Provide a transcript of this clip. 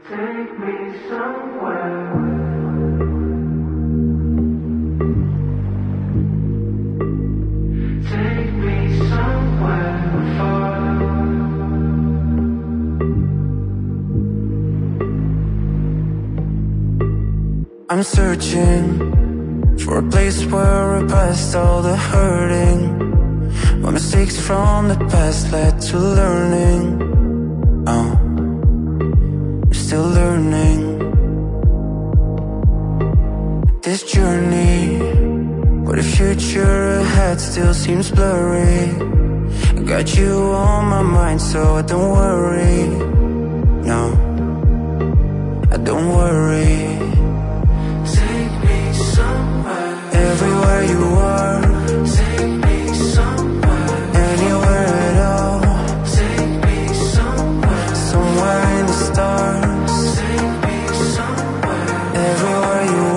Take me somewhere. Take me somewhere far. I'm searching for a place where I past all the hurting. My mistakes from the past led to learning. Oh, I'm still learning. This journey, but the future ahead still seems blurry. I got you on my mind, so I don't worry. No, I don't worry. Take me somewhere. Everywhere you are, Take me somewhere. anywhere at all. Take me somewhere. Somewhere in the stars. Take me somewhere. Everywhere you